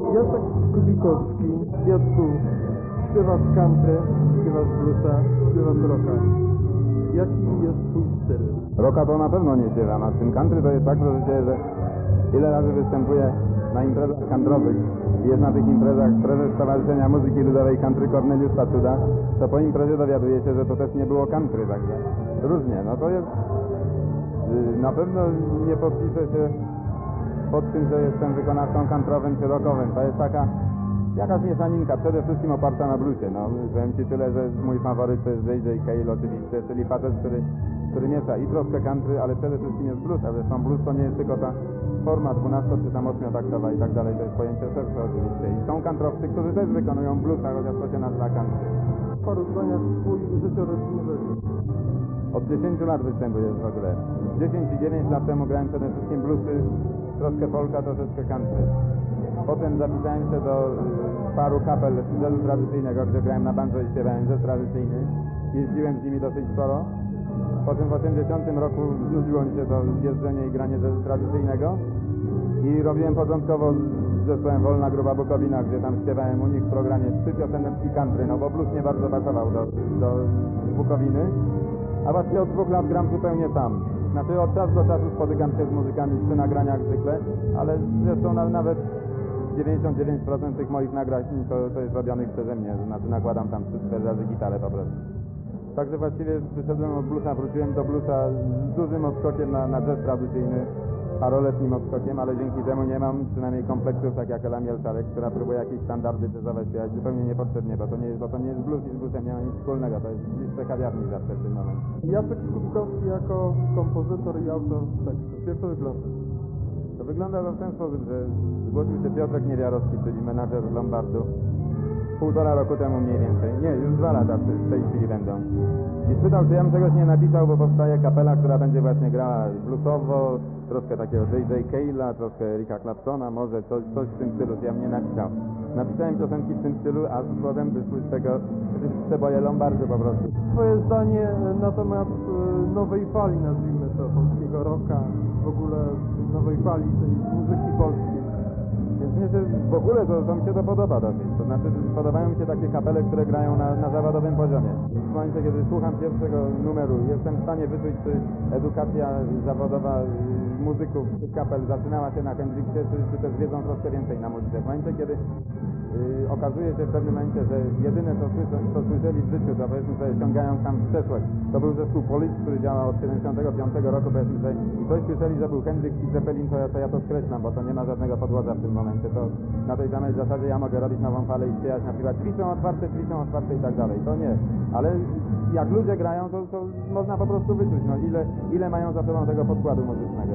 Jacek Kubikowski, Jacku, śpiewasz country, śpiewasz bluesa, śpiewasz rocka. Jaki jest twój styl? Rocka to na pewno nie śpiewam, a z tym country to jest tak, że ile razy występuję na imprezach countrywych i jest na tych imprezach prezes Stowarzyszenia Muzyki Ludowej Country Korneliusz Pacuda, to po imprezie dowiaduje się, że to też nie było country, także różnie. No to jest, na pewno nie podpiszę się pod tym, że jestem wykonawcą countrowym czy rockowym. To jest taka jakaś mieszaninka, przede wszystkim oparta na bluesie. No, powiem Ci tyle, że mój faworyt to jest J.J. Cale oczywiście, czyli facet, który miesza i troszkę country, ale przede wszystkim jest blues, a zresztą blues to nie jest tylko ta forma 12 czy tam 8-taktowa i tak dalej, to jest pojęcie szersze oczywiście. I są countryowcy, którzy też wykonują bluesa, chociaż to się nazywa country. W paru zdaniach twój życiorys nie będzie. Od 10 lat występuję w ogóle. 10 i 9 lat temu grałem przede wszystkim bluesy, troszkę folka, troszeczkę country. Potem zapisałem się do paru kapel jazzu tradycyjnego, gdzie grałem na banjo i śpiewałem jazz tradycyjny. Jeździłem z nimi dosyć sporo. Potem w 80 roku znudziło mi się to jeżdżenie i granie jazzu tradycyjnego. I robiłem początkowo z zespołem Wolna Gruba Bukowina, gdzie tam śpiewałem u nich w programie 3 pioseneczki country, no bo blues nie bardzo pasował do Bukowiny. A właściwie od 2 lat gram zupełnie sam. Znaczy od czasu do czasu spotykam się z muzykami przy nagraniach zwykle, ale zresztą nawet 99% tych moich nagrań to jest robionych przeze mnie, znaczy nakładam tam 3-4 razy gitarę po prostu. Także właściwie wyszedłem od bluesa, wróciłem do bluesa z dużym odskokiem na jazz tradycyjny, paroletnim odskokiem, ale dzięki temu nie mam przynajmniej kompleksów tak jak Ela Mielczarek, która próbuje jakieś standardy jazzowe śpiewać zupełnie niepotrzebnie, bo to nie jest blues i z bluesem nie ma nic wspólnego, to jest listę kawiarni zawsze w tym momencie. Jacek Kubikowski jako kompozytor i autor tekstu. Jak to wygląda? To wygląda w ten sposób, że zgłosił się Piotrek Niewiarowski, czyli menadżer Lombardu, 1,5 roku temu mniej więcej, nie, już 2 lata w tej chwili będą. I spytał, czy ja bym czegoś nie napisał, bo powstaje kapela, która będzie właśnie grała bluesowo, troszkę takiego J.J. Cale'a, troszkę Erika Claptona, może coś w tym stylu, ja bym nie napisał. Napisałem piosenki w tym stylu, a potem wyszły z tego przeboje Lombardu po prostu. Twoje zdanie na temat nowej fali, nazwijmy to, polskiego rocka, w ogóle nowej fali tej muzyki polskiej. Więc mnie się w ogóle to mi się to podoba dosyć. To znaczy podobają mi się takie kapele, które grają na zawodowym poziomie. W momencie, kiedy słucham pierwszego numeru, jestem w stanie wyczuć, czy edukacja zawodowa muzyków kapel zaczynała się na Hendrixie, czy też wiedzą troszkę więcej na muzyce. W momencie, kiedy okazuje się w pewnym momencie, że jedyne co słyszeli w życiu, to powiedzmy sobie sięgają tam w przeszłość. To był zespół Police, który działał od 75 roku, powiedzmy sobie, i coś słyszeli, że był Hendrix i Zeppelin, to ja to skreślam, bo to nie ma żadnego podłoża w tym momencie. To na tej samej zasadzie ja mogę robić nową falę i śpiewać na przykład drzwi są otwarte i tak dalej. To nie. Ale jak ludzie grają, to można po prostu wyczuć, no ile mają za sobą tego podkładu muzycznego.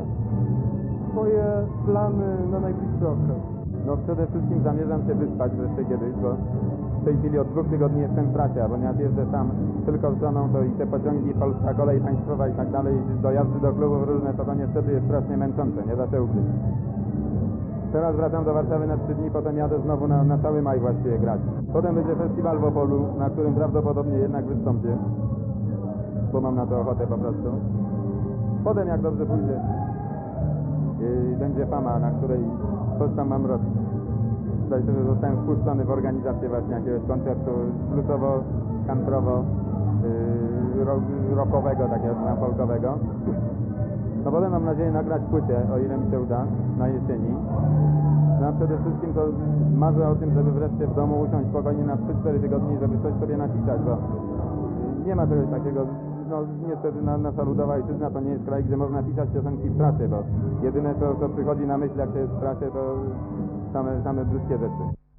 Twoje plany na najbliższy okres? No przede wszystkim zamierzam się wyspać wreszcie kiedyś, bo w tej chwili od 2 tygodni jestem w pracy, a ponieważ jeżdżę sam tylko z żoną, to i te pociągi, Polska Kolej Państwowa i tak dalej, dojazdy do klubów różne, to niestety jest strasznie męczące, nie da się ukryć. Teraz wracam do Warszawy na 3 dni, potem jadę znowu na cały maj właściwie grać. Potem będzie festiwal w Opolu, na którym prawdopodobnie jednak wystąpię, bo mam na to ochotę po prostu. Potem jak dobrze pójdzie, będzie fama, na której coś tam mam robić. Zdaje się, że zostałem wpuszczony w organizację właśnie jakiegoś koncertu bluesowo-countrywo, rockowego, takiego folkowego. No potem mam nadzieję nagrać płytę, o ile mi się uda, na jesieni. No a przede wszystkim to marzę o tym, żeby wreszcie w domu usiąść spokojnie na 3-4 tygodnie, żeby coś sobie napisać, bo nie ma czegoś takiego. No niestety nasza ludowa ojczyzna to nie jest kraj, gdzie można pisać piosenki w pracy, bo jedyne co przychodzi na myśl jak się jest w pracy, to same brzydkie rzeczy.